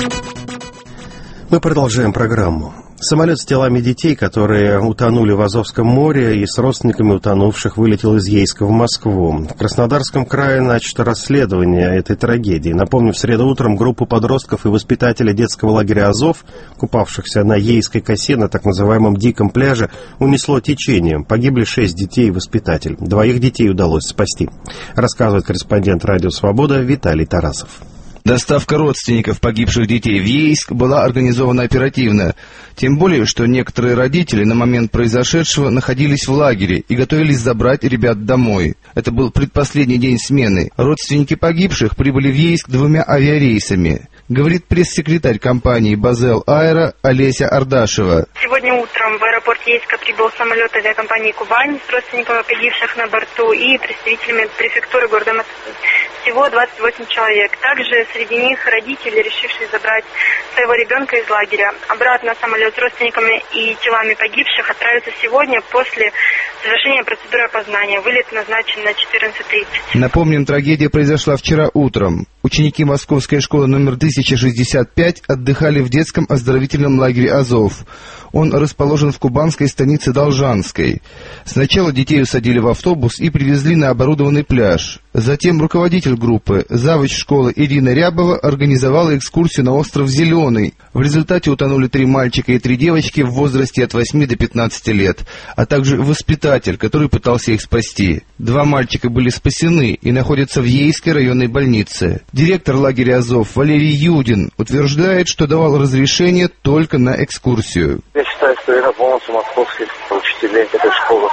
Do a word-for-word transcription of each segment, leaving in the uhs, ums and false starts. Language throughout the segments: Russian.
Мы продолжаем программу. Самолет с телами детей, которые утонули в Азовском море, и с родственниками утонувших вылетел из Ейска в Москву. В Краснодарском крае начато расследование этой трагедии. Напомню, в среду утром группу подростков и воспитателей детского лагеря «Азов», купавшихся на Ейской косе на так называемом диком пляже, унесло течением. Погибли шесть детей и воспитатель. Двоих детей удалось спасти. Рассказывает корреспондент «Радио Свобода» Виталий Тарасов. Доставка родственников погибших детей в Ейск была организована оперативно. Тем более, что некоторые родители на момент произошедшего находились в лагере и готовились забрать ребят домой. Это был предпоследний день смены. Родственники погибших прибыли в Ейск двумя авиарейсами. Говорит пресс-секретарь компании «Базел Аэро» Олеся Ардашева. Сегодня утром в аэропорт Ейска прибыл самолет авиакомпании «Кубань» с родственниками погибших на борту и представителями префектуры города Москвы. Всего двадцать восемь человек. Также среди них родители, решившие забрать своего ребенка из лагеря. Обратно самолет с родственниками и телами погибших отправится сегодня после завершения процедуры опознания. Вылет назначен на четырнадцать тридцать. Напомним, трагедия произошла вчера утром. Ученики Московской школы номер тысяча шестьдесят пять отдыхали в детском оздоровительном лагере «Азов». Он расположен в кубанской станице Должанской. Сначала детей усадили в автобус и привезли на оборудованный пляж. Затем руководитель группы, завуч школы Ирина Рябова, организовала экскурсию на остров Зеленый. В результате утонули три мальчика и три девочки в возрасте от восьми до пятнадцати лет, а также воспитатель, который пытался их спасти. Два мальчика были спасены и находятся в Ейской районной больнице. Директор лагеря «Азов» Валерий Юдин утверждает, что давал разрешение только на экскурсию. Я считаю, что это полностью московских учителей этой школы.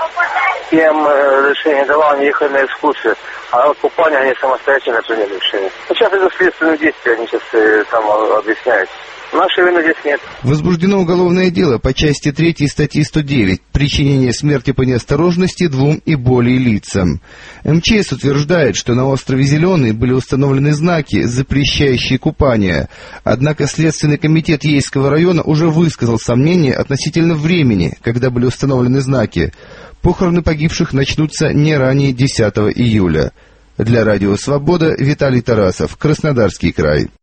Им решение давал, они ехали на экскурсию, а купание они самостоятельно приняли решение. Сейчас это следственные действия, они сейчас там объясняют. Нашей вины здесь нет. Возбуждено уголовное дело по части третьей статьи сто девять «Причинение смерти по неосторожности двум и более лицам». МЧС утверждает, что на острове Зеленый были установлены знаки, запрещающие купание. Однако Следственный комитет Ейского района уже высказал сомнения относительно времени, когда были установлены знаки. Похороны погибших начнутся не ранее десятого июля. Для Радио Свобода Виталий Тарасов, Краснодарский край.